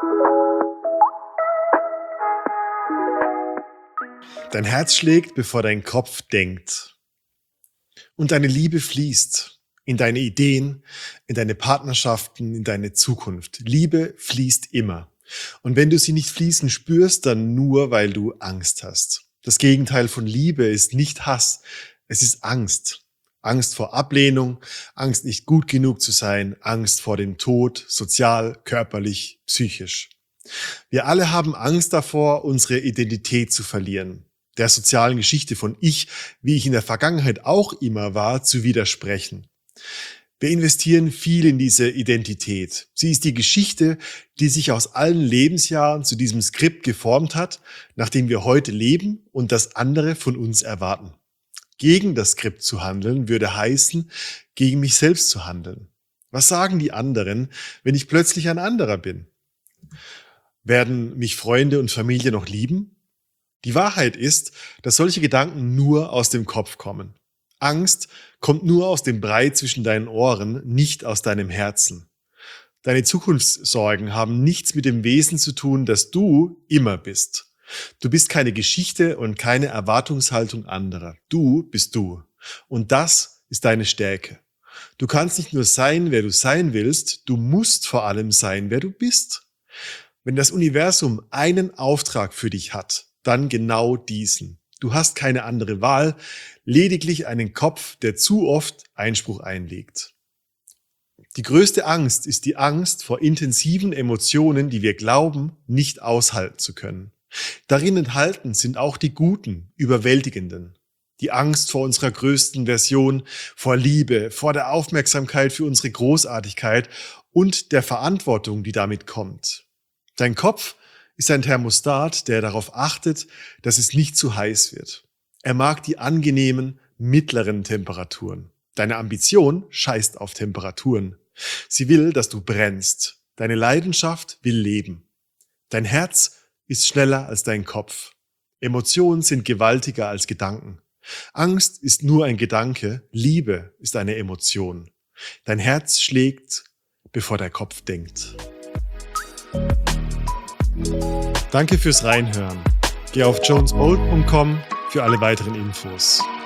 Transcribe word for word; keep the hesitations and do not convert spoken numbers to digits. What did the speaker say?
Dein Herz schlägt, bevor dein Kopf denkt. Und deine Liebe fließt in deine Ideen, in deine Partnerschaften, in deine Zukunft. Liebe fließt immer. Und wenn du sie nicht fließen spürst, dann nur, weil du Angst hast. Das Gegenteil von Liebe ist nicht Hass, es ist Angst. Angst vor Ablehnung, Angst nicht gut genug zu sein, Angst vor dem Tod, sozial, körperlich, psychisch. Wir alle haben Angst davor, unsere Identität zu verlieren, der sozialen Geschichte von Ich, wie ich in der Vergangenheit auch immer war, zu widersprechen. Wir investieren viel in diese Identität. Sie ist die Geschichte, die sich aus allen Lebensjahren zu diesem Skript geformt hat, nach dem wir heute leben und das andere von uns erwarten. Gegen das Skript zu handeln, würde heißen, gegen mich selbst zu handeln. Was sagen die anderen, wenn ich plötzlich ein anderer bin? Werden mich Freunde und Familie noch lieben? Die Wahrheit ist, dass solche Gedanken nur aus dem Kopf kommen. Angst kommt nur aus dem Brei zwischen deinen Ohren, nicht aus deinem Herzen. Deine Zukunftssorgen haben nichts mit dem Wesen zu tun, das du immer bist. Du bist keine Geschichte und keine Erwartungshaltung anderer. Du bist du. Und das ist deine Stärke. Du kannst nicht nur sein, wer du sein willst, du musst vor allem sein, wer du bist. Wenn das Universum einen Auftrag für dich hat, dann genau diesen. Du hast keine andere Wahl, lediglich einen Kopf, der zu oft Einspruch einlegt. Die größte Angst ist die Angst vor intensiven Emotionen, die wir glauben, nicht aushalten zu können. Darin enthalten sind auch die guten, überwältigenden. Die Angst vor unserer größten Version, vor Liebe, vor der Aufmerksamkeit für unsere Großartigkeit und der Verantwortung, die damit kommt. Dein Kopf ist ein Thermostat, der darauf achtet, dass es nicht zu heiß wird. Er mag die angenehmen, mittleren Temperaturen. Deine Ambition scheißt auf Temperaturen. Sie will, dass du brennst. Deine Leidenschaft will leben. Dein Herz ist schneller als dein Kopf. Emotionen sind gewaltiger als Gedanken. Angst ist nur ein Gedanke, Liebe ist eine Emotion. Dein Herz schlägt, bevor der Kopf denkt. Danke fürs Reinhören. Geh auf jones bolt punkt com für alle weiteren Infos.